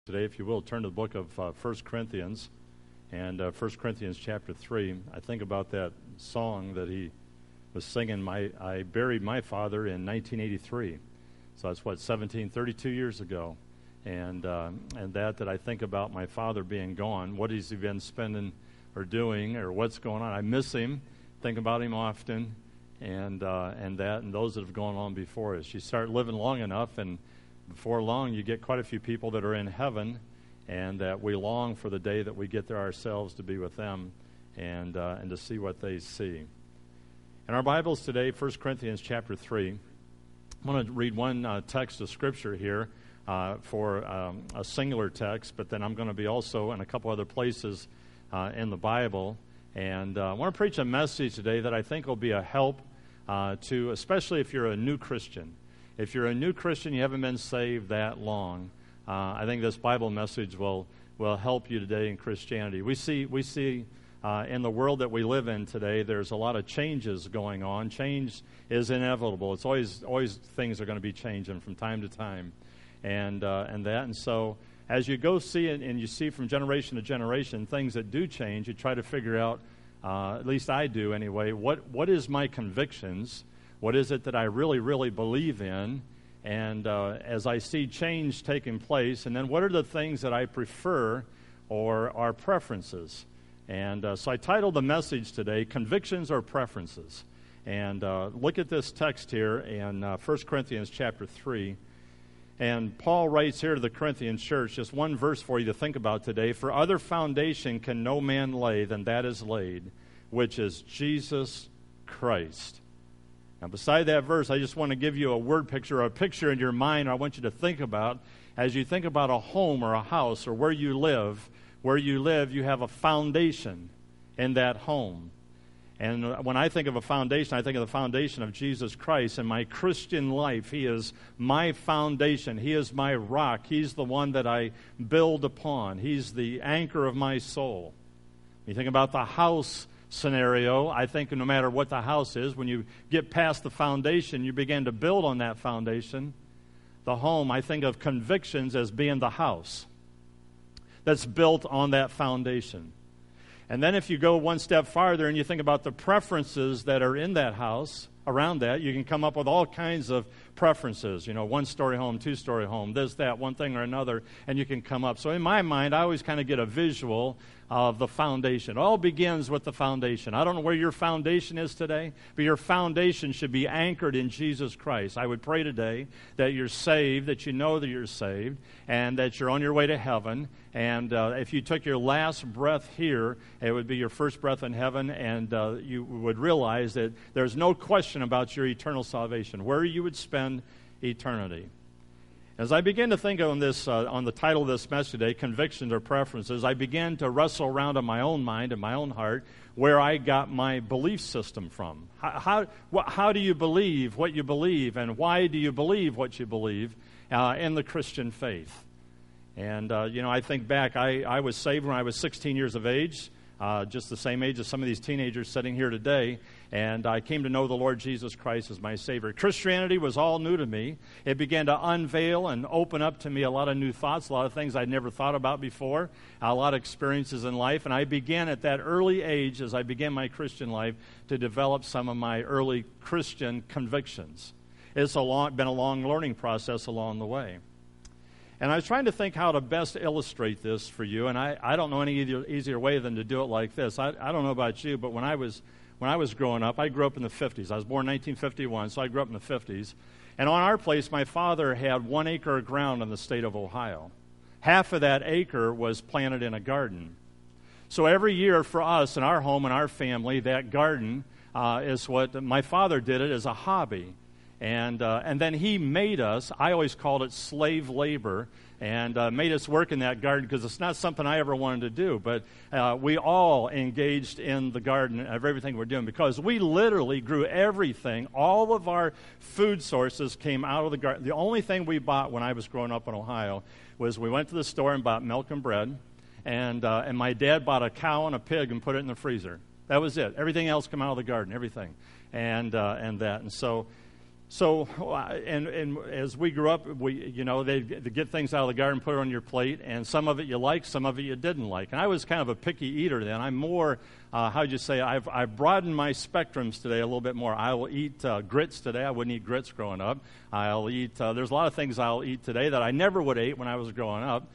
Today, if you will, turn to the book of 1 Corinthians and 1 Corinthians chapter 3. I think about that song that he was singing, I buried my father in 1983. So that's 32 years ago. And that I think about my father being gone. What has he been spending or doing or what's going on? I miss him, think about him often, and those that have gone on before us. You start living long enough, and before long, you get quite a few people that are in heaven, and that we long for the day that we get there ourselves to be with them and to see what they see. In our Bibles today, 1 Corinthians chapter 3, I'm going to read one text of Scripture here for a singular text, but then I'm going to be also in a couple other places in the Bible. And I want to preach a message today that I think will be a help to, especially if you're a new Christian. If you're a new Christian, you haven't been saved that long, I think this Bible message will help you today in Christianity. We see in the world that we live in today, there's a lot of changes going on. Change is inevitable. It's always things are going to be changing from time to time, and so as you go see it and you see from generation to generation things that do change, you try to figure out, at least I do anyway, what is my convictions. What is it that I really, really believe in? And as I see change taking place, and then what are the things that I prefer or are preferences? And so I titled the message today, Convictions or Preferences. And look at this text here in 1 Corinthians chapter 3. And Paul writes here to the Corinthian church, just one verse for you to think about today. For other foundation can no man lay than that is laid, which is Jesus Christ. Now, beside that verse, I just want to give you a word picture, or a picture in your mind I want you to think about. As you think about a home or a house or where you live, you have a foundation in that home. And when I think of a foundation, I think of the foundation of Jesus Christ. In my Christian life, He is my foundation. He is my rock. He's the one that I build upon. He's the anchor of my soul. You think about the house scenario, I think no matter what the house is, when you get past the foundation, you begin to build on that foundation. The home, I think of convictions as being the house that's built on that foundation. And then if you go one step farther and you think about the preferences that are in that house, around that, you can come up with all kinds of preferences, one-story home, two-story home, this, that, one thing or another, and you can come up. So in my mind, I always kind of get a visual of the foundation. It all begins with the foundation. I don't know where your foundation is today, but your foundation should be anchored in Jesus Christ. I would pray today that you're saved, that you know that you're saved, and that you're on your way to heaven. And if you took your last breath here, it would be your first breath in heaven, and you would realize that there's no question about your eternal salvation, where you would spend eternity. As I began to think on this, on the title of this message today, Convictions or Preferences, I began to wrestle around in my own mind and my own heart where I got my belief system from. How do you believe what you believe, and why do you believe what you believe in the Christian faith? And, I think back, I was saved when I was 16 years of age, just the same age as some of these teenagers sitting here today, and I came to know the Lord Jesus Christ as my Savior. Christianity was all new to me. It began to unveil and open up to me a lot of new thoughts, a lot of things I'd never thought about before, a lot of experiences in life, and I began at that early age, as I began my Christian life, to develop some of my early Christian convictions. It's been a long learning process along the way. And I was trying to think how to best illustrate this for you, and I don't know any easier way than to do it like this. I don't know about you, but when I was growing up, I grew up in the 50s. I was born in 1951, so I grew up in the 50s. And on our place, my father had 1 acre of ground in the state of Ohio. Half of that acre was planted in a garden. So every year for us in our home and our family, that garden is what my father did it as a hobby. And then he made us, I always called it slave labor, and made us work in that garden because it's not something I ever wanted to do. But we all engaged in the garden of everything we're doing because we literally grew everything. All of our food sources came out of the garden. The only thing we bought when I was growing up in Ohio was we went to the store and bought milk and bread, and my dad bought a cow and a pig and put it in the freezer. That was it. Everything else came out of the garden, everything. And so So, and as we grew up, they'd get things out of the garden, put it on your plate, and some of it you liked, some of it you didn't like. And I was kind of a picky eater then. I'm more, I've broadened my spectrums today a little bit more. I will eat grits today. I wouldn't eat grits growing up. I'll eat, there's a lot of things I'll eat today that I never would eat when I was growing up.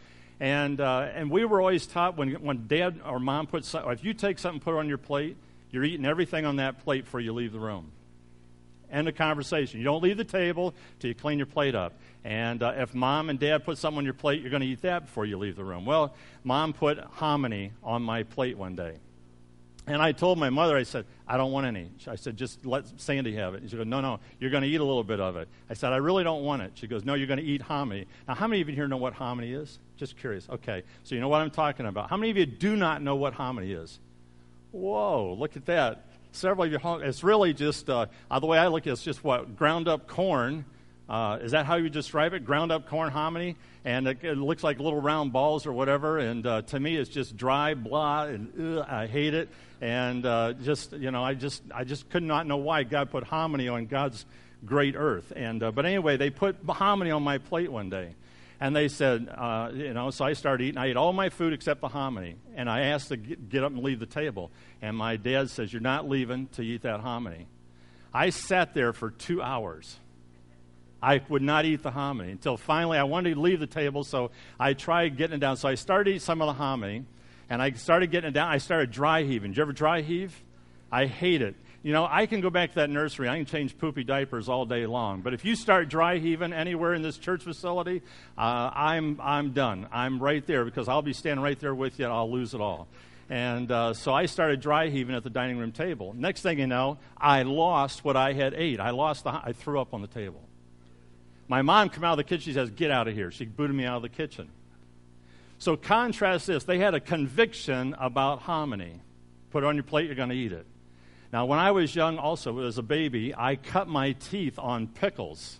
And we were always taught when Dad or Mom if you take something and put it on your plate, you're eating everything on that plate before you leave the room. End of conversation. You don't leave the table till you clean your plate up. And if Mom and Dad put something on your plate, you're going to eat that before you leave the room. Well, Mom put hominy on my plate one day. And I told my mother, I said, I don't want any. I said, just let Sandy have it. And she goes, no, you're going to eat a little bit of it. I said, I really don't want it. She goes, no, you're going to eat hominy. Now, how many of you here know what hominy is? Just curious. Okay, so you know what I'm talking about. How many of you do not know what hominy is? Whoa, look at that. Several of you, it's really just, the way I look at it, it's just what, ground up corn. Is that how you describe it? Ground up corn hominy? And it looks like little round balls or whatever. And to me, it's just dry, blah, and I hate it. And I just could not know why God put hominy on God's great earth. And but anyway, they put hominy on my plate one day. And they said, so I started eating. I ate all my food except the hominy. And I asked to get up and leave the table. And my dad says, you're not leaving to eat that hominy. I sat there for 2 hours. I would not eat the hominy until finally I wanted to leave the table, so I tried getting it down. So I started eating some of the hominy, and I started getting it down. I started dry heaving. Did you ever dry heave? I hate it. I can go back to that nursery. I can change poopy diapers all day long. But if you start dry heaving anywhere in this church facility, I'm done. I'm right there because I'll be standing right there with you, and I'll lose it all. And so I started dry heaving at the dining room table. Next thing you know, I lost what I had ate. I threw up on the table. My mom came out of the kitchen. She says, get out of here. She booted me out of the kitchen. So contrast this. They had a conviction about hominy. Put it on your plate, you're going to eat it. Now, when I was young also, as a baby, I cut my teeth on pickles.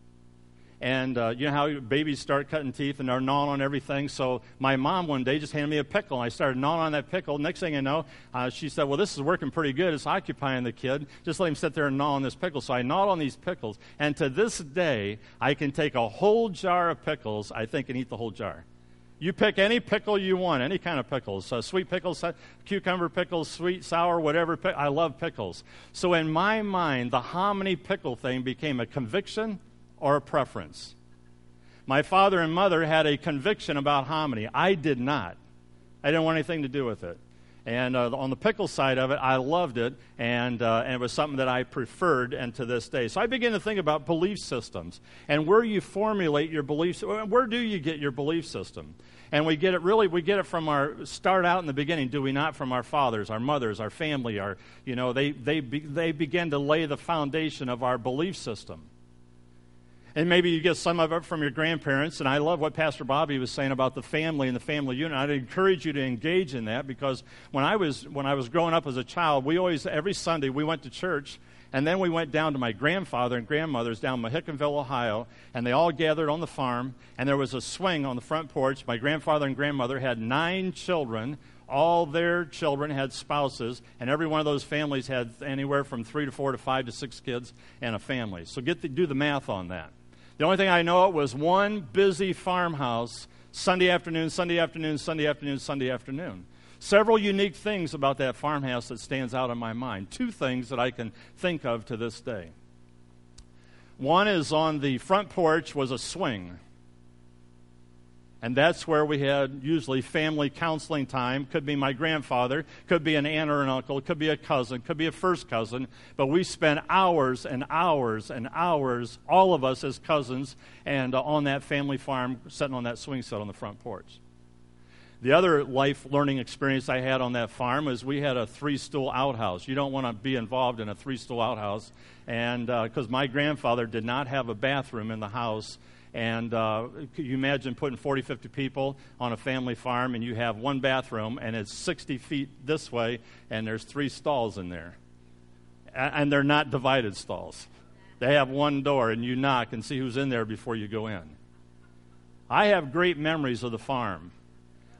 And you know how babies start cutting teeth and they're gnawing on everything? So my mom one day just handed me a pickle, and I started gnawing on that pickle. Next thing you know, she said, well, this is working pretty good. It's occupying the kid. Just let him sit there and gnaw on this pickle. So I gnawed on these pickles. And to this day, I can take a whole jar of pickles, I think, and eat the whole jar. You pick any pickle you want, any kind of pickles. Sweet pickles, cucumber pickles, sweet, sour, whatever. I love pickles. So in my mind, the hominy pickle thing became a conviction or a preference. My father and mother had a conviction about hominy. I did not. I didn't want anything to do with it. And on the pickle side of it, I loved it, and it was something that I preferred, and to this day. So I began to think about belief systems and where you formulate your beliefs. Where do you get your belief system? And we get it from start out in the beginning, do we not? From our fathers, our mothers, our family. They begin to lay the foundation of our belief system. And maybe you get some of it from your grandparents, and I love what Pastor Bobby was saying about the family and the family unit. I'd encourage you to engage in that, because when I was growing up as a child, every Sunday we went to church, and then we went down to my grandfather and grandmother's down in Mahickenville, Ohio, and they all gathered on the farm, and there was a swing on the front porch. My grandfather and grandmother had 9 children. All their children had spouses, and every one of those families had anywhere from 3 to 4 to 5 to 6 kids and a family. So do the math on that. The only thing I know was one busy farmhouse, Sunday afternoon, Sunday afternoon, Sunday afternoon, Sunday afternoon. Several unique things about that farmhouse that stands out in my mind. 2 things that I can think of to this day. One is on the front porch was a swing. And that's where we had usually family counseling time. Could be my grandfather, could be an aunt or an uncle, could be a cousin, could be a first cousin. But we spent hours and hours and hours, all of us as cousins, and on that family farm, sitting on that swing set on the front porch. The other life learning experience I had on that farm is we had a 3-stool outhouse. You don't want to be involved in a 3-stool outhouse, and because my grandfather did not have a bathroom in the house. And could you imagine putting 40, 50 people on a family farm, and you have one bathroom, and it's 60 feet this way, and there's 3 stalls in there. And they're not divided stalls. They have one door, and you knock and see who's in there before you go in. I have great memories of the farm.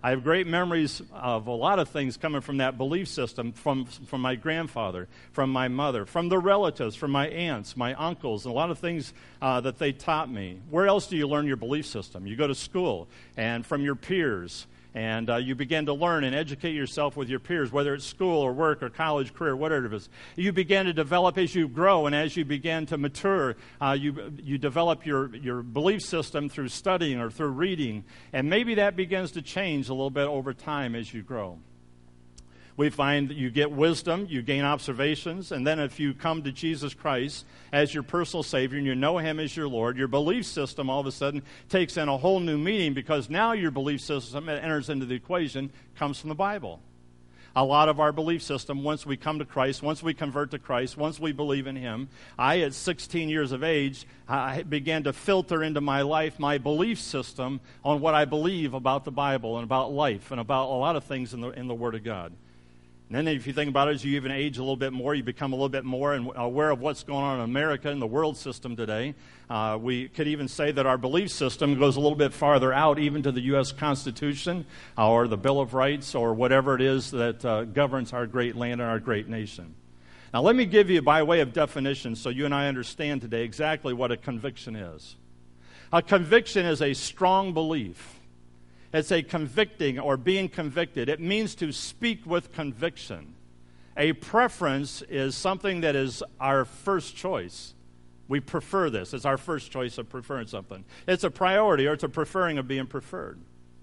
I have great memories of a lot of things coming from that belief system, from my grandfather, from my mother, from the relatives, from my aunts, my uncles, and a lot of things that they taught me. Where else do you learn your belief system? You go to school, and from your peers, and you begin to learn and educate yourself with your peers, whether it's school or work or college, career, whatever it is. You begin to develop as you grow, and as you begin to mature, you develop your belief system through studying or through reading, and maybe that begins to change a little bit over time as you grow. We find that you get wisdom, you gain observations, and then if you come to Jesus Christ as your personal Savior and you know Him as your Lord, your belief system all of a sudden takes in a whole new meaning, because now your belief system that enters into the equation comes from the Bible. A lot of our belief system, once we come to Christ, once we convert to Christ, once we believe in Him, at 16 years of age, I began to filter into my life my belief system on what I believe about the Bible and about life and about a lot of things in the Word of God. And then if you think about it, as you even age a little bit more, you become a little bit more aware of what's going on in America and the world system today. We could even say that our belief system goes a little bit farther out, even to the U.S. Constitution or the Bill of Rights or whatever it is that governs our great land and our great nation. Now let me give you, by way of definition, so you and I understand today exactly what a conviction is. A conviction is a strong belief. It's a convicting or being convicted. It means to speak with conviction. A preference is something that is our first choice. We prefer this. It's our first choice of preferring something. It's a priority, or it's a preferring of being preferred.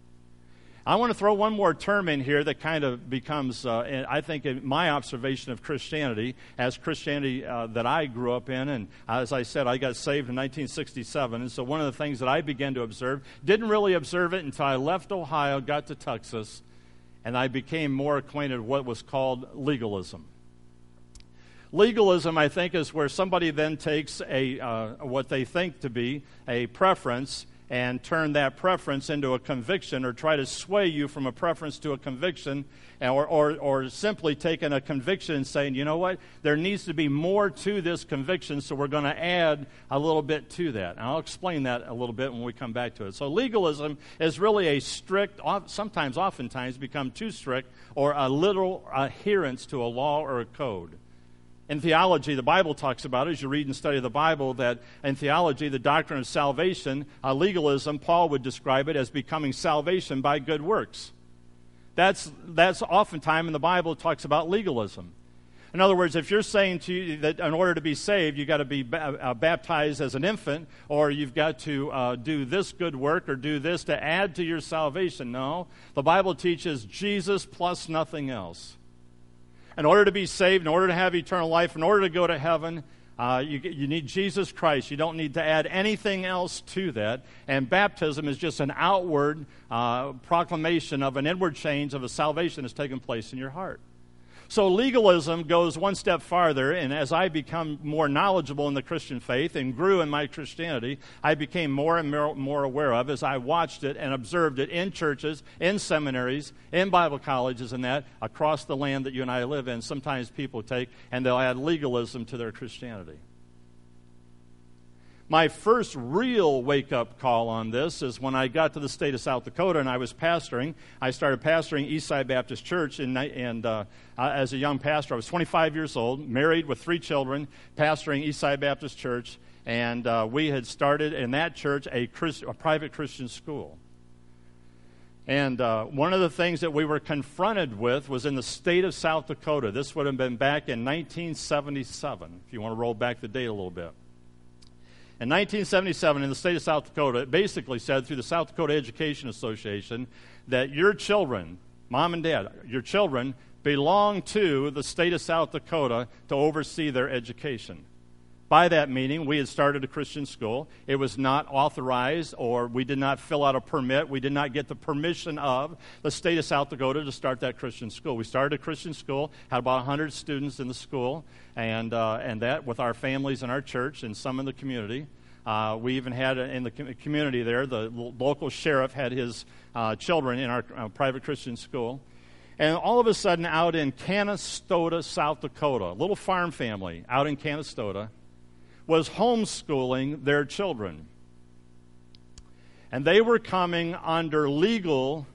I want to throw one more term in here that kind of becomes, I think, in my observation of Christianity, as Christianity that I grew up in, and as I said, I got saved in 1967, and so one of the things that I began to observe, didn't really observe it until I left Ohio, got to Texas, and I became more acquainted with what was called legalism. Legalism, I think, is where somebody then takes what they think to be a preference and turn that preference into a conviction, or try to sway you from a preference to a conviction, or simply taking a conviction and saying, you know what, there needs to be more to this conviction, so we're going to add a little bit to that. And I'll explain that a little bit when we come back to it. So legalism is really a strict, oftentimes become too strict, or a literal adherence to a law or a code. In theology, the Bible talks about it, as you read and study the Bible, that in theology, the doctrine of salvation, legalism, Paul would describe it as becoming salvation by good works. That's oftentimes in the Bible it talks about legalism. In other words, if you're saying to you that in order to be saved, you've got to be baptized as an infant, or you've got to do this good work or do this to add to your salvation. No, the Bible teaches Jesus plus nothing else. In order to be saved, in order to have eternal life, in order to go to heaven, you need Jesus Christ. You don't need to add anything else to that. And baptism is just an outward proclamation of an inward change of a salvation that's taken place in your heart. So legalism goes one step farther, and as I become more knowledgeable in the Christian faith and grew in my Christianity, I became more and more aware of as I watched it and observed it in churches, in seminaries, in Bible colleges, and that across the land that you and I live in. Sometimes people take and they'll add legalism to their Christianity. My first real wake-up call on this is when I got to the state of South Dakota and I was pastoring. I started pastoring Eastside Baptist Church, and as a young pastor, I was 25 years old, married with 3 children, pastoring Eastside Baptist Church, and we had started in that church a private Christian school. And one of the things that we were confronted with was in the state of South Dakota. This would have been back in 1977, if you want to roll back the date a little bit. In 1977, in the state of South Dakota, it basically said through the South Dakota Education Association that your children, mom and dad, your children belong to the state of South Dakota to oversee their education. By that meaning, we had started a Christian school. It was not authorized, or we did not fill out a permit. We did not get the permission of the state of South Dakota to start that Christian school. We started a Christian school, had about 100 students in the school, and that with our families and our church and some in the community. We even had in the community there, the local sheriff had his children in our private Christian school. And all of a sudden, out in Canastota, South Dakota, a little farm family out in Canastota was homeschooling their children. And they were coming under legal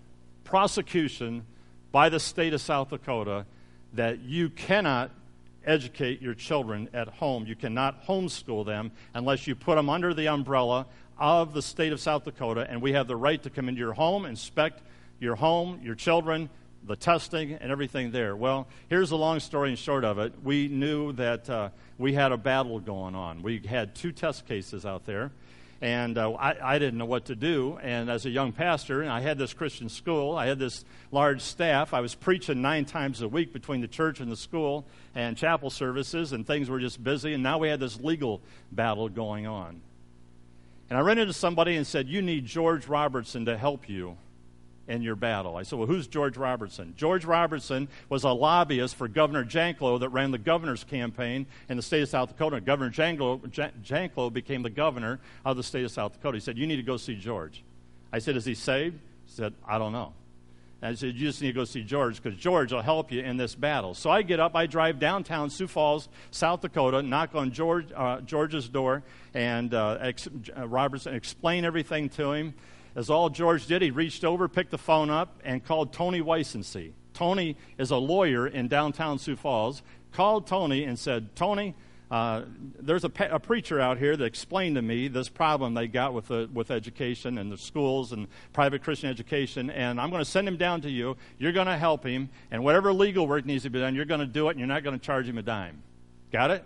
prosecution by the state of South Dakota that you cannot educate your children at home. You cannot homeschool them unless you put them under the umbrella of the state of South Dakota, and we have the right to come into your home, inspect your home, your children, the testing, and everything there. Well, here's the long story and short of it. We knew that we had a battle going on. We had 2 test cases out there, and I didn't know what to do. And as a young pastor, and I had this Christian school, I had this large staff. I was preaching 9 times a week between the church and the school and chapel services, and things were just busy. And now we had this legal battle going on. And I ran into somebody and said, "You need George Robertson to help you in your battle." I said, "Well, who's George Robertson?" George Robertson was a lobbyist for Governor Janklow that ran the governor's campaign in the state of South Dakota. Governor Janklow became the governor of the state of South Dakota. He said, "You need to go see George." I said, "Is he saved?" He said, "I don't know." And I said, "You just need to go see George because George will help you in this battle." So I get up, I drive downtown Sioux Falls, South Dakota, knock on George's door, and Robertson explain everything to him. As all George did, he reached over, picked the phone up, and called Tony Weissensee. Tony is a lawyer in downtown Sioux Falls. Called Tony and said, "Tony, there's a preacher out here that explained to me this problem they got with education and the schools and private Christian education, and I'm going to send him down to you. You're going to help him, and whatever legal work needs to be done, you're going to do it, and you're not going to charge him a dime." Got it?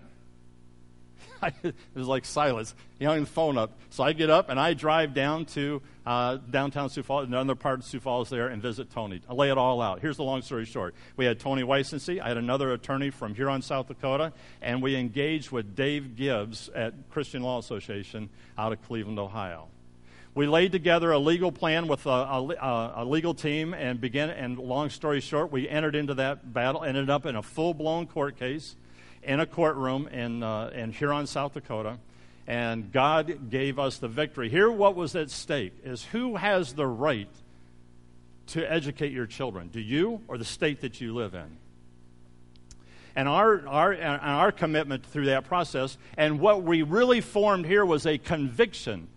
It was like silence. He hung the phone up. So I get up and I drive down to downtown Sioux Falls, another part of Sioux Falls there, and visit Tony. I lay it all out. Here's the long story short. We had Tony Weissensee. I had another attorney from Huron, South Dakota, and we engaged with Dave Gibbs at Christian Law Association out of Cleveland, Ohio. We laid together a legal plan with a legal team and long story short, we entered into that battle, ended up in a full-blown court case in a courtroom in Huron, South Dakota, and God gave us the victory. Here, what was at stake is who has the right to educate your children? Do you or the state that you live in? And our commitment through that process, and what we really formed here was a conviction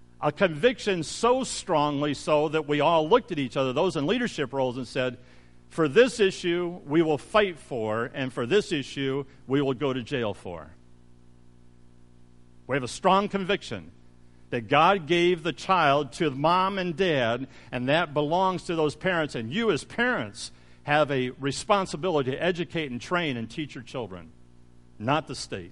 so strongly so that we all looked at each other, those in leadership roles, and said, "For this issue, we will fight for, and for this issue, we will go to jail for." We have a strong conviction that God gave the child to mom and dad, and that belongs to those parents, and you as parents have a responsibility to educate and train and teach your children, not the state.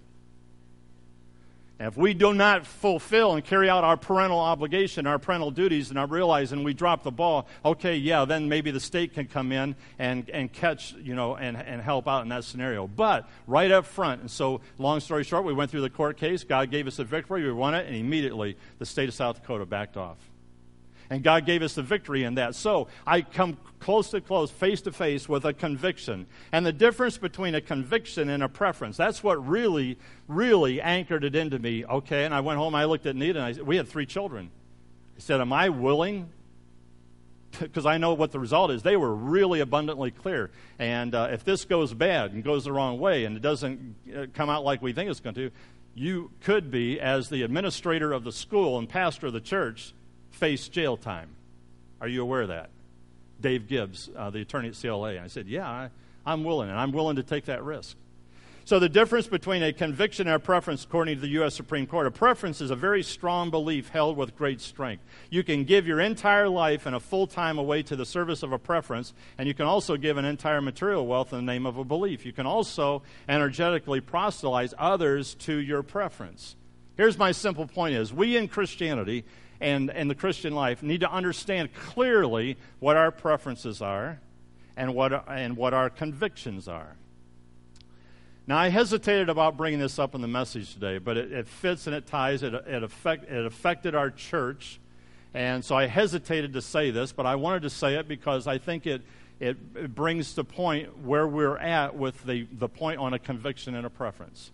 And if we do not fulfill and carry out our parental obligation, our parental duties, and I realize and we drop the ball, okay, yeah, then maybe the state can come in and catch, and help out in that scenario. But right up front, and so long story short, we went through the court case. God gave us a victory. We won it, and immediately the state of South Dakota backed off. And God gave us the victory in that. So I come close to close, face to face with a conviction. And the difference between a conviction and a preference, that's what really, really anchored it into me. Okay, and I went home, I looked at Nita, and we had 3 children. I said, am I willing? Because I know what the result is. They were really abundantly clear. And if this goes bad and goes the wrong way and it doesn't come out like we think it's going to, you could be, as the administrator of the school and pastor of the church, face jail time. Are you aware of that? Dave Gibbs, the attorney at CLA. And I said, yeah, I'm willing, and I'm willing to take that risk. So the difference between a conviction and a preference, according to the U.S. Supreme Court, a preference is a very strong belief held with great strength. You can give your entire life and a full time away to the service of a preference, and you can also give an entire material wealth in the name of a belief. You can also energetically proselytize others to your preference. Here's my simple point is, we in Christianity and the Christian life need to understand clearly what our preferences are and what our convictions are. Now, I hesitated about bringing this up in the message today, but it fits and it ties. It affected our church, and so I hesitated to say this, but I wanted to say it because I think it brings the point where we're at with the point on a conviction and a preference.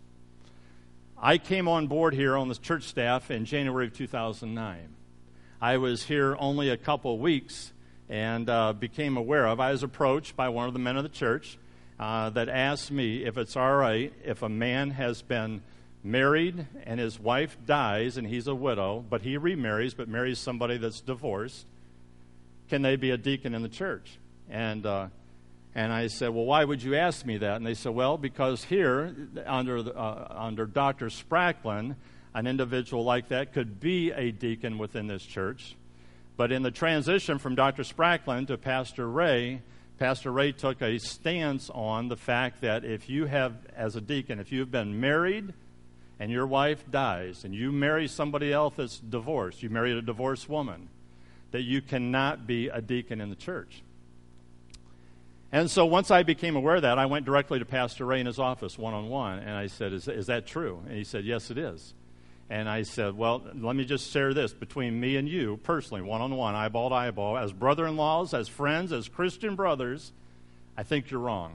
I came on board here on the church staff in January of 2009. I was here only a couple weeks and became aware of, I was approached by one of the men of the church that asked me if it's all right if a man has been married and his wife dies and he's a widow, but he remarries but marries somebody that's divorced. can they be a deacon in the church? And I said, well, why would you ask me that? And they said, well, because here, under Dr. Spracklin, an individual like that could be a deacon within this church. But in the transition from Dr. Spracklin to Pastor Ray took a stance on the fact that if you have, as a deacon, if you've been married and your wife dies and you marry somebody else that's divorced, you married a divorced woman, that you cannot be a deacon in the church. And so once I became aware of that, I went directly to Pastor Ray in his office one-on-one, and I said, is that true? And he said, yes, it is. And I said, well, let me just share this between me and you personally, one-on-one, eyeball to eyeball, as brother-in-laws, as friends, as Christian brothers. I think you're wrong.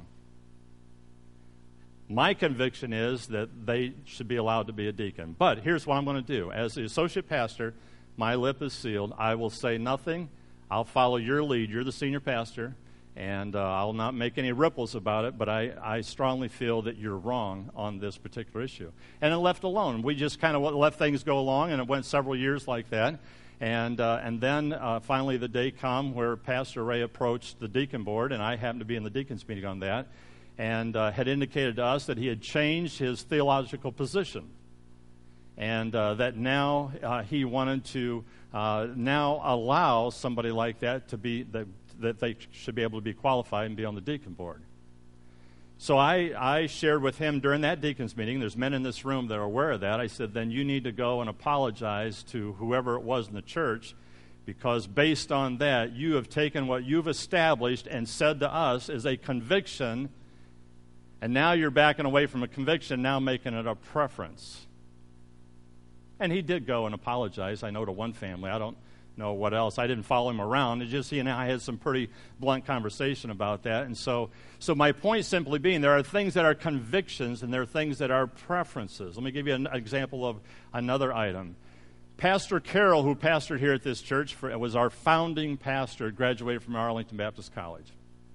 My conviction is that they should be allowed to be a deacon. But here's what I'm going to do. As the associate pastor, my lip is sealed. I will say nothing. I'll follow your lead. You're the senior pastor. And I'll not make any ripples about it, but I strongly feel that you're wrong on this particular issue. And it left alone. We just kind of let things go along, and it went several years like that. And then finally the day come where Pastor Ray approached the deacon board, and I happened to be in the deacons meeting on that, and had indicated to us that he had changed his theological position. And that now he wanted to now allow somebody like that to be that they should be able to be qualified and be on the deacon board. So I shared with him during that deacons meeting, there's men in this room that are aware of that, I said, then you need to go and apologize to whoever it was in the church, because based on that, you have taken what you've established and said to us is a conviction, and now you're backing away from a conviction, now making it a preference. And he did go and apologize, I know, to one family. I don't know what else. I didn't follow him around. It's just he and I had some pretty blunt conversation about that. And so my point simply being, there are things that are convictions and there are things that are preferences. Let me give you an example of another item. Pastor Carroll, who pastored here at this church, was our founding pastor, graduated from Arlington Baptist College.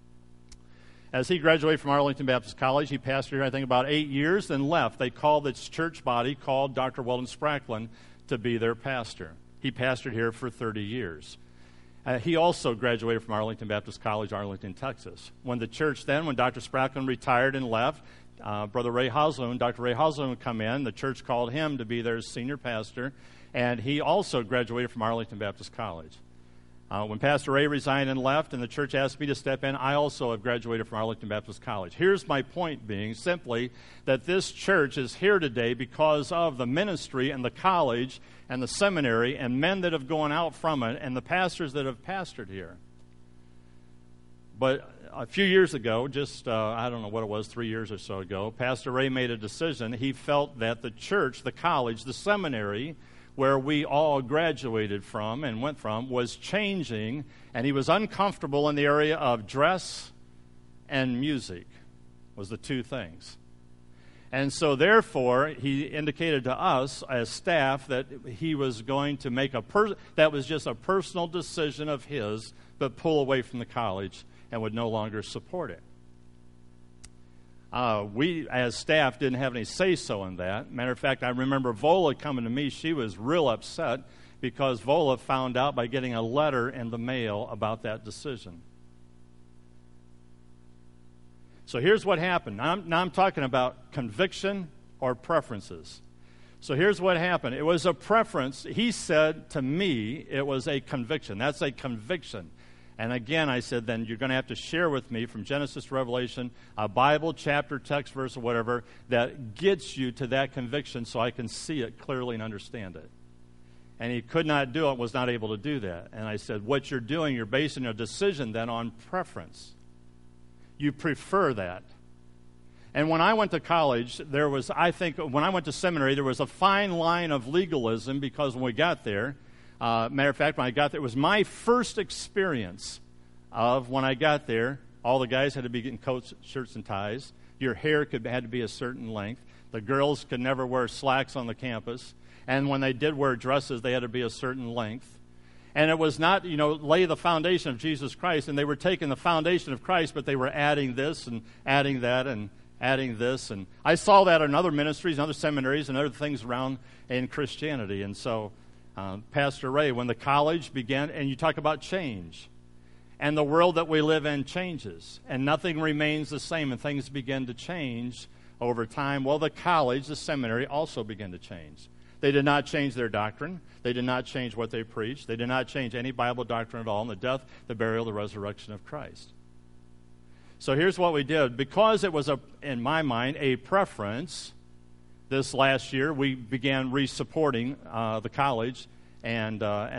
As he graduated from Arlington Baptist College, he pastored here, I think, about 8 years, then left. They called this church body, called Dr. Weldon Spracklin to be their pastor. He pastored here for 30 years. He also graduated from Arlington Baptist College, Arlington, Texas. When Dr. Spracklin retired and left, Dr. Ray Hasloon would come in. The church called him to be their senior pastor, and he also graduated from Arlington Baptist College. When Pastor Ray resigned and left and the church asked me to step in, I also have graduated from Arlington Baptist College. Here's my point being simply that this church is here today because of the ministry and the college and the seminary and men that have gone out from it and the pastors that have pastored here. But a few years ago, I don't know what it was, 3 years or so ago, Pastor Ray made a decision. He felt that the church, the college, the seminary, where we all graduated from and went from, was changing, and he was uncomfortable in the area of dress and music, was the two things. And so therefore, he indicated to us as staff that he was going to make that was just a personal decision of his, but pull away from the college and would no longer support it. We, as staff, didn't have any say-so in that. Matter of fact, I remember Vola coming to me. She was real upset because Vola found out by getting a letter in the mail about that decision. So here's what happened. Now I'm talking about conviction or preferences. So here's what happened. It was a preference. He said to me it was a conviction. That's a conviction. And again, I said, then you're going to have to share with me from Genesis to Revelation a Bible chapter, text, verse, or whatever that gets you to that conviction so I can see it clearly and understand it. And he could not do it, was not able to do that. And I said, what you're doing, you're basing your decision then on preference. You prefer that. And when I went to college, when I went to seminary, there was a fine line of legalism because when we got there, matter of fact, when I got there, it was my first experience of when I got there, all the guys had to be getting coats, shirts, and ties. Your hair had to be a certain length. The girls could never wear slacks on the campus. And when they did wear dresses, they had to be a certain length. And it was not, lay the foundation of Jesus Christ, and they were taking the foundation of Christ, but they were adding this and adding that and adding this. And I saw that in other ministries and other seminaries and other things around in Christianity. And so Pastor Ray, when the college began, and you talk about change, and the world that we live in changes, and nothing remains the same, and things begin to change over time. Well, the college, the seminary, also began to change. They did not change their doctrine. They did not change what they preached. They did not change any Bible doctrine at all in the death, the burial, the resurrection of Christ. So here's what we did. Because it was, in my mind, a preference, this last year we began re-supporting the college and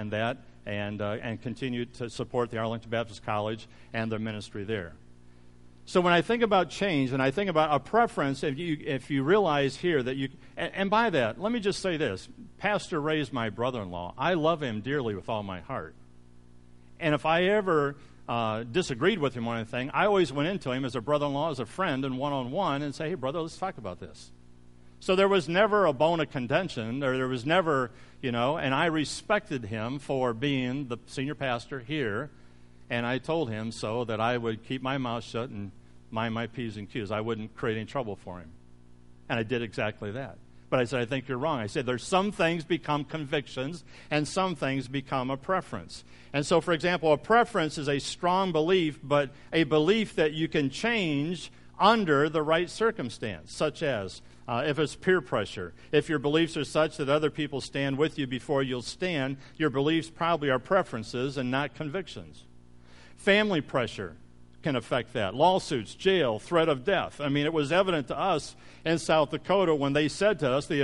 continued to support the Arlington Baptist College and their ministry there. So when I think about change and I think about a preference, if you realize here that you, and by that, let me just say this. Pastor Ray is my brother-in-law. I love him dearly with all my heart. And if I ever disagreed with him on anything, I always went into him as a brother-in-law, as a friend, and one-on-one, and say, hey, brother, let's talk about this. So there was never a bone of contention, or there was never, and I respected him for being the senior pastor here, and I told him so that I would keep my mouth shut and mind my P's and Q's. I wouldn't create any trouble for him. And I did exactly that. But I said, I think you're wrong. I said, there's some things become convictions, and some things become a preference. And so, for example, a preference is a strong belief, but a belief that you can change under the right circumstance, such as if it's peer pressure. If your beliefs are such that other people stand with you before you'll stand, your beliefs probably are preferences and not convictions. Family pressure can affect that. Lawsuits, jail, threat of death. I mean, it was evident to us in South Dakota when they said to us, three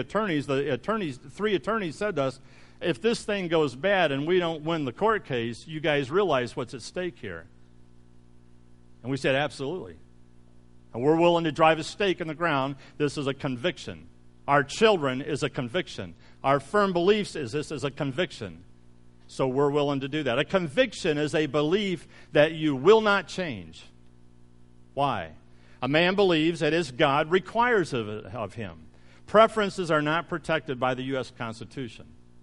attorneys said to us, if this thing goes bad and we don't win the court case, you guys realize what's at stake here. And we said, absolutely. And we're willing to drive a stake in the ground. This is a conviction. Our children is a conviction. Our firm beliefs is this is a conviction. So we're willing to do that. A conviction is a belief that you will not change. Why? A man believes that his God requires of him. Preferences are not protected by the U.S. Constitution.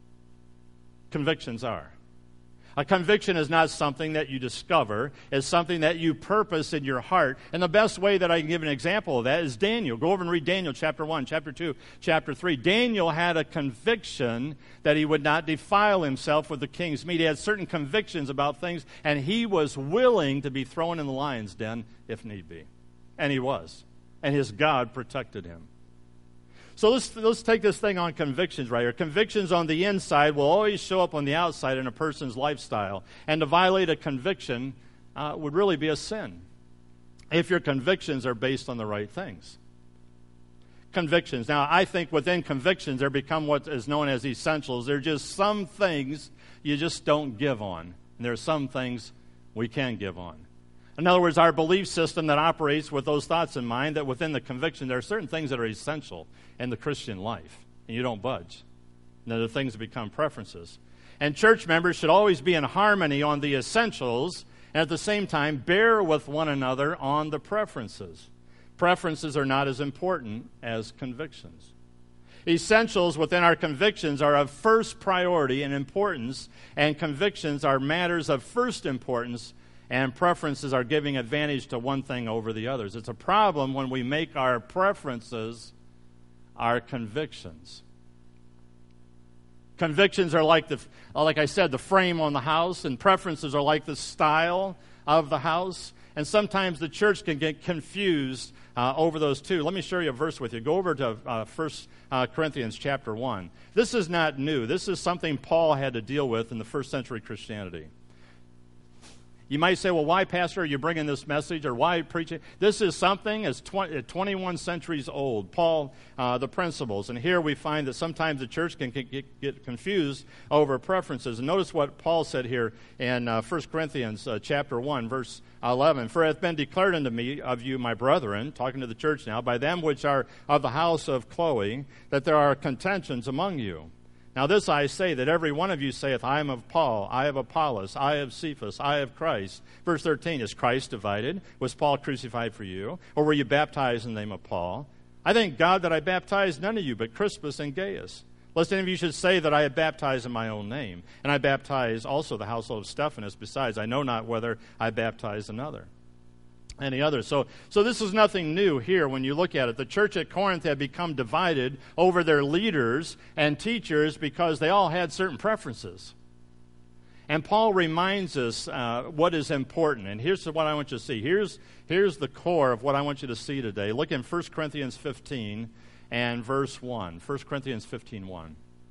Convictions are. A conviction is not something that you discover. It's something that you purpose in your heart. And the best way that I can give an example of that is Daniel. Go over and read Daniel chapter 1, chapter 2, chapter 3. Daniel had a conviction that he would not defile himself with the king's meat. He had certain convictions about things, and he was willing to be thrown in the lion's den if need be. And he was. And his God protected him. So let's take this thing on convictions right here. Convictions on the inside will always show up on the outside in a person's lifestyle. And to violate a conviction would really be a sin if your convictions are based on the right things. Convictions. Now, I think within convictions there become what is known as essentials. There are just some things you just don't give on. And there are some things we can give on. In other words, our belief system that operates with those thoughts in mind, that within the conviction there are certain things that are essential in the Christian life, and you don't budge. And other things become preferences. And church members should always be in harmony on the essentials, and at the same time bear with one another on the preferences. Preferences are not as important as convictions. Essentials within our convictions are of first priority and importance, and convictions are matters of first importance, and preferences are giving advantage to one thing over the others. It's a problem when we make our preferences our convictions. Convictions are like I said, the frame on the house, and preferences are like the style of the house. And sometimes the church can get confused over those two. Let me share you a verse with you. Go over to 1 Corinthians chapter 1. This is not new. This is something Paul had to deal with in the first century Christianity. You might say, well, why, Pastor, are you bringing this message, or why preaching? This is something that's 21 centuries old. Paul, the principles. And here we find that sometimes the church can get confused over preferences. And notice what Paul said here in 1 Corinthians chapter 1, verse 11. For it hath been declared unto me of you, my brethren, talking to the church now, by them which are of the house of Chloe, that there are contentions among you. Now this I say, that every one of you saith, I am of Paul, I of Apollos, I of Cephas, I of Christ. Verse 13, is Christ divided? Was Paul crucified for you? Or were you baptized in the name of Paul? I thank God that I baptized none of you but Crispus and Gaius. Lest any of you should say that I have baptized in my own name. And I baptized also the household of Stephanas. Besides, I know not whether I baptized another. Any other. So this is nothing new here when you look at it. The church at Corinth had become divided over their leaders and teachers because they all had certain preferences. And Paul reminds us what is important. And here's what I want you to see. Here's the core of what I want you to see today. Look in 1 Corinthians 15 and verse 1. 1 Corinthians 15:1.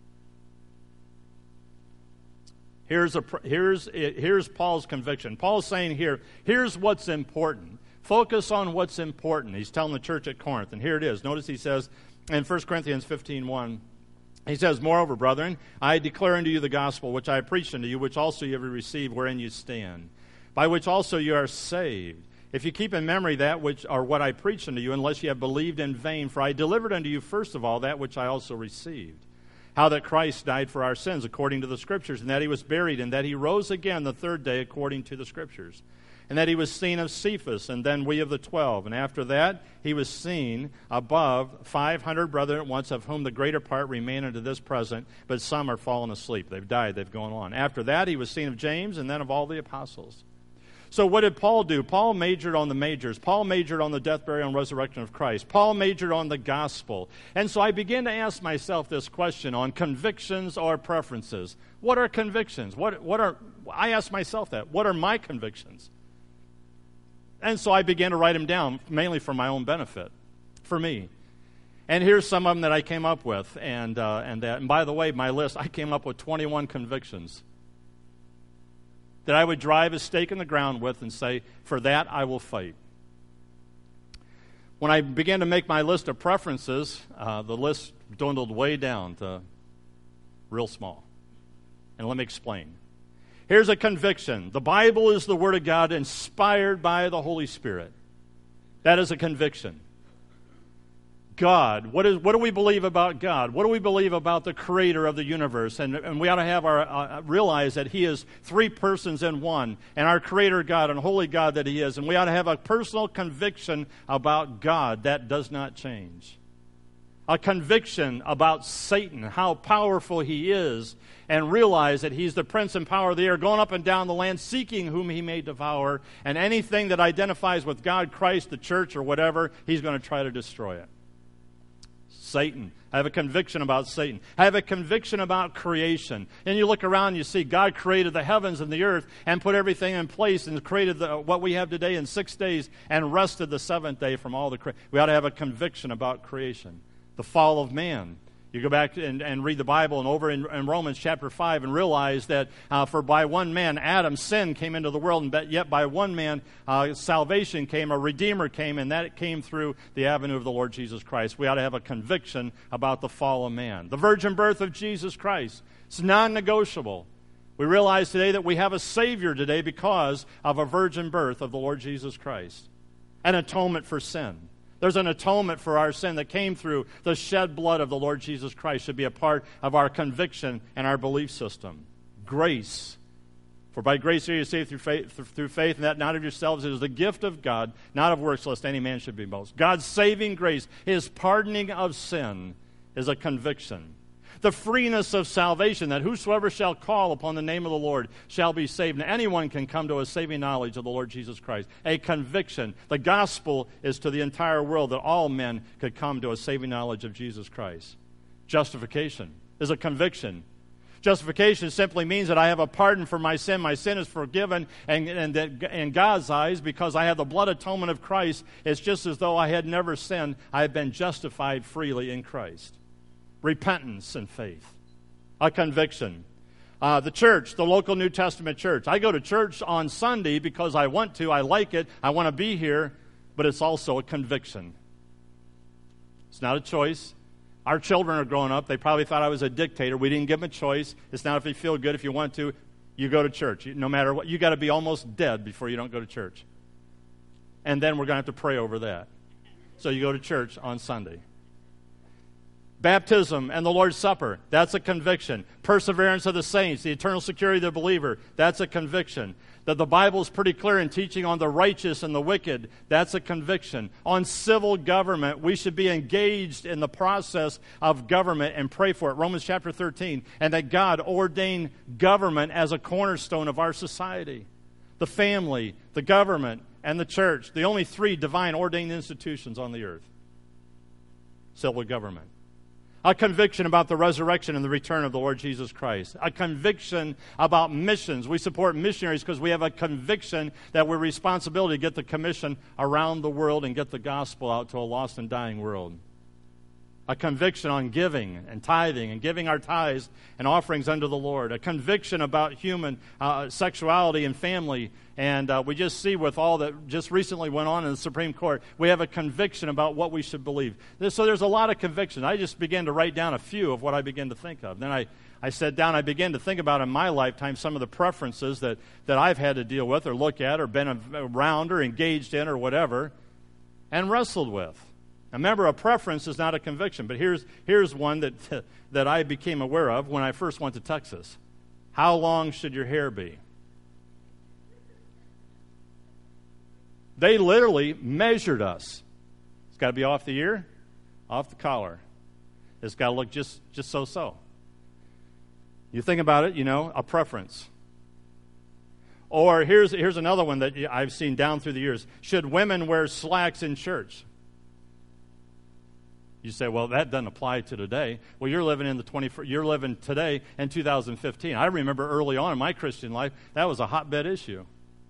Here's Paul's conviction. Paul's saying here's what's important. Focus on what's important. He's telling the church at Corinth. And here it is. Notice he says in 1 Corinthians 15:1, he says, "Moreover, brethren, I declare unto you the gospel which I preached unto you, which also you have received, wherein you stand, by which also you are saved. If you keep in memory that which or what I preached unto you, unless you have believed in vain, for I delivered unto you first of all that which I also received, how that Christ died for our sins according to the Scriptures, and that he was buried, and that he rose again the third day according to the Scriptures, and that he was seen of Cephas, and then we of the 12. And after that he was seen above 500 brethren at once, of whom the greater part remain unto this present, but some are fallen asleep." They've died, they've gone on. "After that he was seen of James, and then of all the apostles." So what did Paul do? Paul majored on the majors. Paul majored on the death, burial, and resurrection of Christ. Paul majored on the gospel. And so I began to ask myself this question on convictions or preferences. What are convictions? I asked myself that. What are my convictions? And so I began to write them down, mainly for my own benefit, for me. And here's some of them that I came up with. And by the way, my list, I came up with 21 convictions that I would drive a stake in the ground with and say, for that I will fight. When I began to make my list of preferences, the list dwindled way down to real small. And let me explain. Here's a conviction. The Bible is the Word of God inspired by the Holy Spirit. That is a conviction. God, what do we believe about God? What do we believe about the Creator of the universe? And we ought to have realize that He is three persons in one, and our Creator God and Holy God that He is. And we ought to have a personal conviction about God that does not change. A conviction about Satan, how powerful he is, and realize that he's the prince and power of the air, going up and down the land, seeking whom he may devour, and anything that identifies with God, Christ, the church, or whatever, he's going to try to destroy it. Satan. I have a conviction about Satan. I have a conviction about creation. And you look around and you see God created the heavens and the earth and put everything in place and created what we have today in 6 days and rested the seventh day from all the creation. We ought to have a conviction about creation. The fall of man. You go back and read the Bible and over in Romans chapter 5 and realize that for by one man, Adam, sin came into the world, and yet by one man, salvation came, a Redeemer came, and that came through the avenue of the Lord Jesus Christ. We ought to have a conviction about the fall of man. The virgin birth of Jesus Christ. It's non-negotiable. We realize today that we have a Savior today because of a virgin birth of the Lord Jesus Christ. An atonement for sin. There's an atonement for our sin that came through the shed blood of the Lord Jesus Christ. Should be a part of our conviction and our belief system. Grace. For by grace are you saved through faith, and that not of yourselves. It is the gift of God, not of works, lest any man should be boast. God's saving grace, His pardoning of sin, is a conviction. The freeness of salvation, that whosoever shall call upon the name of the Lord shall be saved. And anyone can come to a saving knowledge of the Lord Jesus Christ. A conviction. The gospel is to the entire world that all men could come to a saving knowledge of Jesus Christ. Justification is a conviction. Justification simply means that I have a pardon for my sin. My sin is forgiven, and that in God's eyes, because I have the blood atonement of Christ, it's just as though I had never sinned. I have been justified freely in Christ. Repentance and faith. A conviction. The church, the local New Testament church. I go to church on Sunday because I want to. I like it. I want to be here. But it's also a conviction. It's not a choice. Our children are growing up. They probably thought I was a dictator. We didn't give them a choice. It's not if you feel good. If you want to, you go to church. No matter what. You got to be almost dead before you don't go to church. And then we're going to have to pray over that. So you go to church on Sunday. Baptism and the Lord's Supper, that's a conviction. Perseverance of the saints, the eternal security of the believer, that's a conviction. That the Bible is pretty clear in teaching on the righteous and the wicked, that's a conviction. On civil government, we should be engaged in the process of government and pray for it. Romans chapter 13, and that God ordained government as a cornerstone of our society. The family, the government, and the church, the only three divine ordained institutions on the earth. Civil government. A conviction about the resurrection and the return of the Lord Jesus Christ. A conviction about missions. We support missionaries because we have a conviction that we're responsible to get the commission around the world and get the gospel out to a lost and dying world. A conviction on giving and tithing and giving our tithes and offerings unto the Lord. A conviction about human sexuality and family. And we just see with all that just recently went on in the Supreme Court, we have a conviction about what we should believe. So there's a lot of convictions. I just began to write down a few of what I began to think of. Then I sat down, I began to think about in my lifetime some of the preferences that I've had to deal with or look at or been around or engaged in or whatever and wrestled with. Now, remember, a preference is not a conviction, but here's one that I became aware of when I first went to Texas. How long should your hair be? They literally measured us. It's got to be off the ear, off the collar. It's got to look just so. You think about it, a preference. Or here's another one that I've seen down through the years. Should women wear slacks in church? You say, well, that doesn't apply to today. Well, you're living in you're living today in 2015. I remember early on in my Christian life, that was a hotbed issue.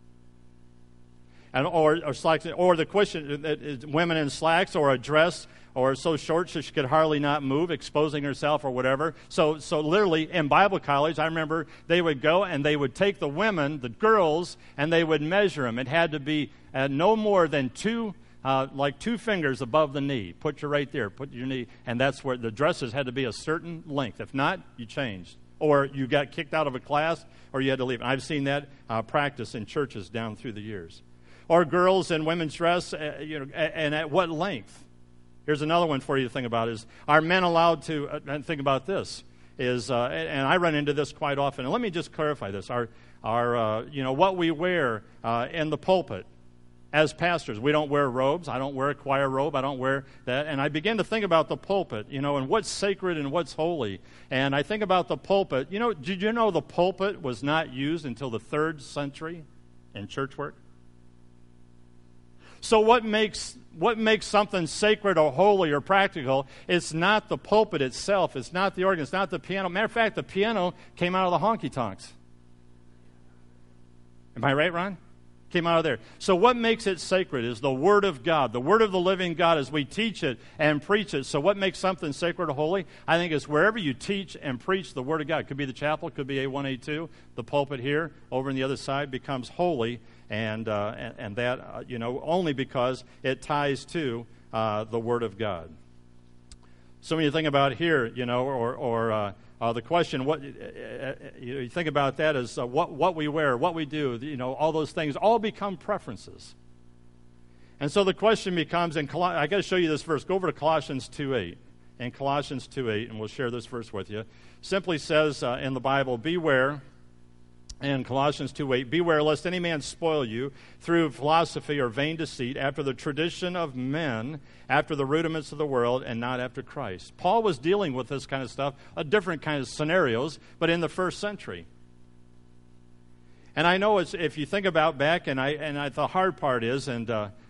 And or slacks, or the question is women in slacks or a dress or so short so she could hardly not move, exposing herself or whatever. So literally in Bible college, I remember they would go and they would take the women, the girls, and they would measure them. It had to be no more than two fingers above the knee. Put you right there. Put your knee. And that's where the dresses had to be a certain length. If not, you changed. Or you got kicked out of a class, or you had to leave. And I've seen that practice in churches down through the years. Or girls in women's dress, and at what length? Here's another one for you to think about is, are men allowed to, and think about this, and I run into this quite often. And let me just clarify this. What we wear in the pulpit, as pastors, we don't wear robes. I don't wear a choir robe. I don't wear that. And I begin to think about the pulpit, and what's sacred and what's holy. And I think about the pulpit. Did you know the pulpit was not used until the 3rd century in church work? So what makes something sacred or holy or practical? It's not the pulpit itself. It's not the organ. It's not the piano. Matter of fact, the piano came out of the honky-tonks. Am I right, Ron? Came out of there. So what makes it sacred is the Word of God, the Word of the living God as we teach it and preach it. So what makes something sacred or holy? I think it's wherever you teach and preach the Word of God. It could be the chapel, it could be A1, A2. The pulpit here, over on the other side, becomes holy, and that, only because it ties to the Word of God. So when you think about here, the question, you think about that as what we wear, what we do, all those things all become preferences. And so the question becomes, I got to show you this verse. Go over to Colossians 2:8. In Colossians 2:8, and we'll share this verse with you, simply says in the Bible, beware. In Colossians 2:8, beware lest any man spoil you through philosophy or vain deceit, after the tradition of men, after the rudiments of the world, and not after Christ. Paul was dealing with this kind of stuff, different kind of scenarios, but in the 1st century. And I know if you think about back, the hard part is, and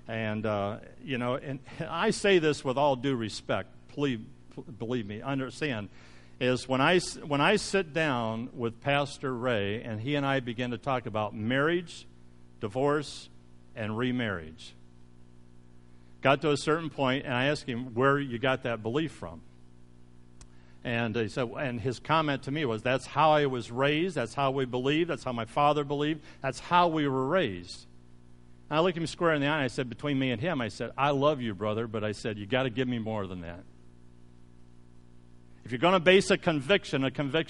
I say this with all due respect, please believe me, understand, is when I sit down with Pastor Ray and he and I begin to talk about marriage, divorce, and remarriage. Got to a certain point, and I asked him where you got that belief from. And he said, and his comment to me was, that's how I was raised, that's how we believe, that's how my father believed, that's how we were raised. And I looked him square in the eye and I said, between me and him, I said, I love you, brother, but I said, you got to give me more than that. If you're going to base a conviction,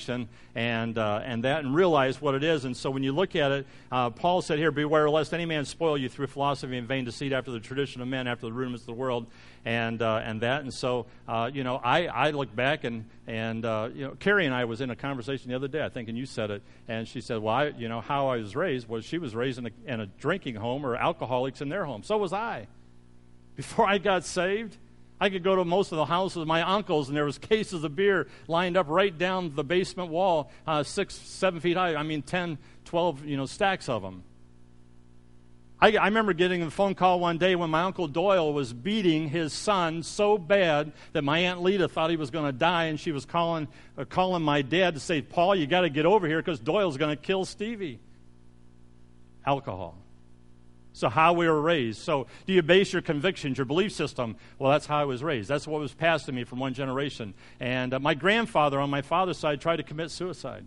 and realize what it is. And so when you look at it, Paul said here, beware lest any man spoil you through philosophy and vain deceit, after the tradition of men, after the rudiments of the world, and that. And so, I look back and Carrie and I was in a conversation the other day, I think, and you said it, and she said, well, how I was raised was she was raised in a drinking home, or alcoholics in their home. So was I. Before I got saved, I could go to most of the houses of my uncles, and there was cases of beer lined up right down the basement wall, 6, 7 feet high. 10, 12, stacks of them. I remember getting a phone call one day when my Uncle Doyle was beating his son so bad that my Aunt Lita thought he was going to die, and she was calling my dad to say, Paul, you got to get over here because Doyle's going to kill Stevie. Alcohol. So how we were raised. So do you base your convictions, your belief system? Well, that's how I was raised. That's what was passed to me from one generation. And my grandfather on my father's side tried to commit suicide.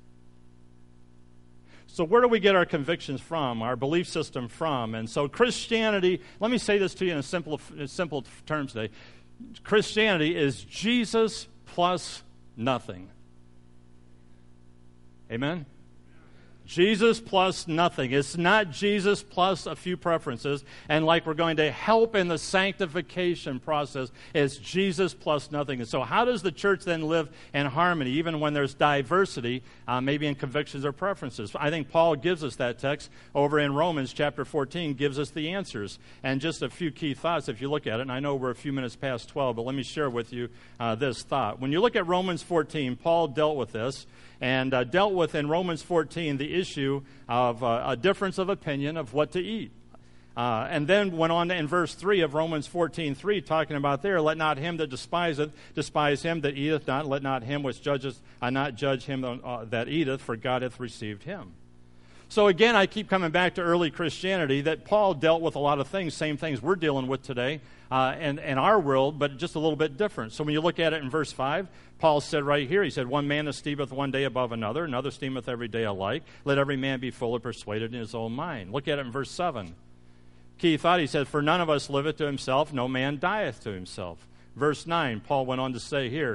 So where do we get our convictions from, our belief system from? And so Christianity, let me say this to you in simple terms today. Christianity is Jesus plus nothing. Amen? Jesus plus nothing. It's not Jesus plus a few preferences. And like we're going to help in the sanctification process, it's Jesus plus nothing. And so how does the church then live in harmony, even when there's diversity, maybe in convictions or preferences? I think Paul gives us that text over in Romans chapter 14, gives us the answers. And just a few key thoughts if you look at it. And I know we're a few minutes past 12, but let me share with you this thought. When you look at Romans 14, Paul dealt with this. And dealt with in Romans 14 the issue of a difference of opinion of what to eat. And then went on in verse 3 of Romans 14:3, talking about there, let not him that despiseth despise him that eateth not, let not him which judgeth not judge him that eateth, for God hath received him. So again, I keep coming back to early Christianity, that Paul dealt with a lot of things, same things we're dealing with today in our world, but just a little bit different. So when you look at it in verse 5, Paul said right here, he said, one man esteemeth one day above another, another esteemeth every day alike. Let every man be fully persuaded in his own mind. Look at it in verse 7. Key thought, he said, for none of us liveth to himself, no man dieth to himself. Verse 9, Paul went on to say here,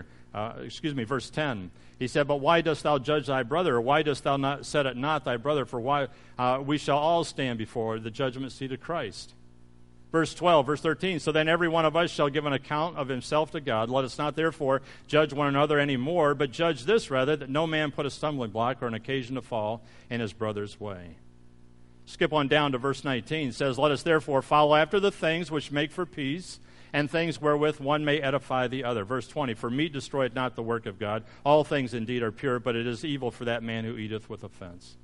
verse 10. He said, but why dost thou judge thy brother? Or why dost thou not set it not thy brother? For why we shall all stand before the judgment seat of Christ. Verse 12, verse 13, so then every one of us shall give an account of himself to God. Let us not therefore judge one another any more, but judge this rather, that no man put a stumbling block or an occasion to fall in his brother's way. Skip on down to verse 19. It says, let us therefore follow after the things which make for peace, and things wherewith one may edify the other. Verse 20, for meat destroyeth not the work of God. All things indeed are pure, but it is evil for that man who eateth with offense.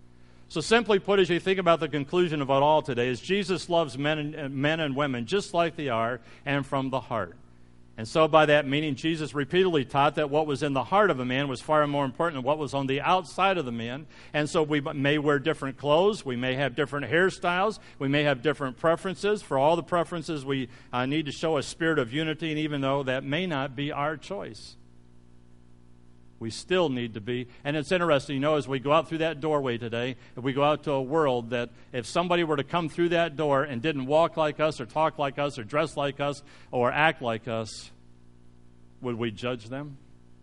So simply put, as you think about the conclusion of it all today, is Jesus loves men and women just like they are, and from the heart. And so by that meaning, Jesus repeatedly taught that what was in the heart of a man was far more important than what was on the outside of the man. And so we may wear different clothes, we may have different hairstyles, we may have different preferences. For all the preferences, we need to show a spirit of unity, and even though that may not be our choice, we still need to be. And it's interesting, as we go out through that doorway today, if we go out to a world that if somebody were to come through that door and didn't walk like us or talk like us or dress like us or act like us, would we judge them?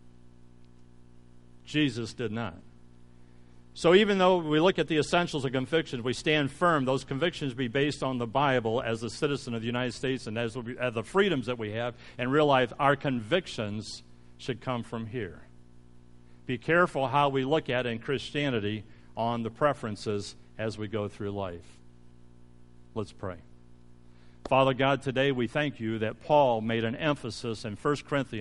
Jesus did not. So even though we look at the essentials of convictions, we stand firm, those convictions be based on the Bible as a citizen of the United States and as the freedoms that we have, and realize our convictions should come from here. Be careful how we look at in Christianity on the preferences as we go through life. Let's pray. Father God, today we thank you that Paul made an emphasis in 1 Corinthians